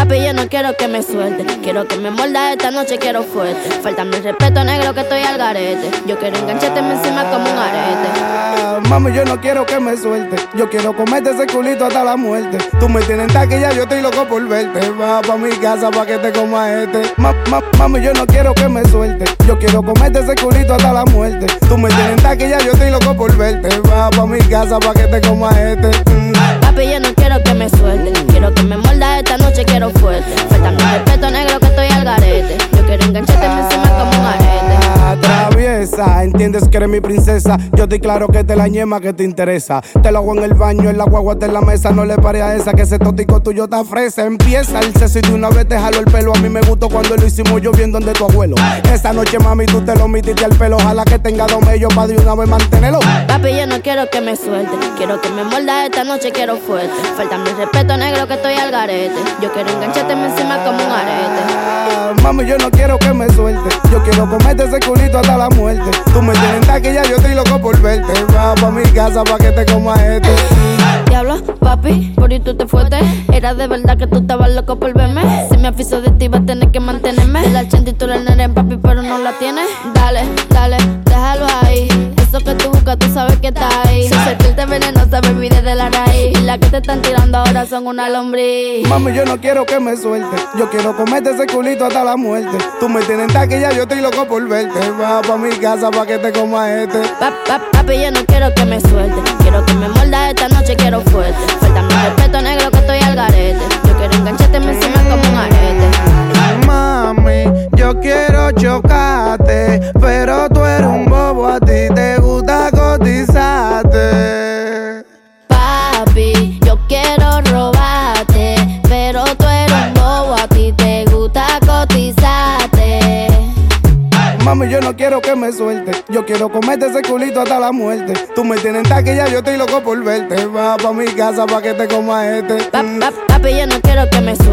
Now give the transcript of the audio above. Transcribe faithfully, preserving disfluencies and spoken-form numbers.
Papi, yo no quiero que me suelte. Quiero que me muerda esta noche, quiero fuerte. Faltame el respeto, negro, que estoy al garete. Yo quiero engancharte encima como un arete. Ah, mami, yo no quiero que me suelte. Yo quiero comerte ese culito hasta la muerte. Tú me tienes en taquilla, yo estoy loco por verte. Va pa' mi casa pa' que te coma este. Ma, ma, mami, yo no quiero que me suelte. Yo quiero comerte ese culito hasta la muerte. Tú me tienes en taquilla, yo estoy loco por verte. Va pa' mi casa pa' que te coma este. Mm. Papi, yo no quiero que me suelte. Quiero que me muerda esta noche, quiero fuerte. Faltame el respeto, negro, que estoy al garete. Yo quiero engancharte encima como un arete. Traviesa, entiendes que eres mi princesa. Yo estoy claro que te la ñema que te interesa. Te lo hago en el baño, en la guagua, en la mesa. No le pare a esa, que ese tótico tuyo está fresa. Empieza el sexo y de una vez te jalo el pelo. A mí me gustó cuando lo hicimos yo bien donde tu abuelo. Esta noche, mami, tú te lo metiste al pelo. Ojalá que tenga dos mellos pa' de una vez mantenerlo. Papi, yo no quiero que me suelte. Quiero que me muerda esta noche, quiero fuerte. Faltame el respeto, negro, que estoy al garete. Yo quiero engancharte encima como un arete. Ah, mami, yo no quiero que me suelte. Yo quiero comerte ese culito hasta la muerte. Tú me tienes en taquilla, yo estoy loco por verte. Va pa' mi casa pa' que te coma este. Diablo, papi, por ahí tú te fuiste. Era de verdad que tú estabas loco por verme. Si me afiso de ti vas a tener que mantenerme. La chente y tú la nena, papi, pero no la tienes. Dale, dale, déjalo ahí. Eso que tú buscas, tú sabes que está ahí. Si sentirte venenosa, baby, desde la raíz. Y las que te están tirando ahora son una lombriz. Mami, yo no quiero que me suelte. Yo quiero comerte ese culito hasta la muerte. Tú me tienes en taquilla, yo estoy loco por verte. Va pa' mi casa pa' que te coma este. Pa, pa, papi, yo no quiero que me suelte. Quiero que me muerda esta noche, quiero fuerte. Faltame el respeto, negro, que estoy al garete. Yo quiero engancharte encima como un arete. Mami, yo quiero chocarte, pero tú eres un bobo, a ti te gusta cotizarte. Papi, yo quiero robarte, pero tú eres un bobo, a ti te gusta cotizarte. Mami, yo no quiero que me suelte. Yo quiero comerte ese culito hasta la muerte. Tú me tienes en taquilla, yo estoy loco por verte. Va pa' mi casa pa' que te coma este. Pa, pa, papi, yo no quiero que me suelte.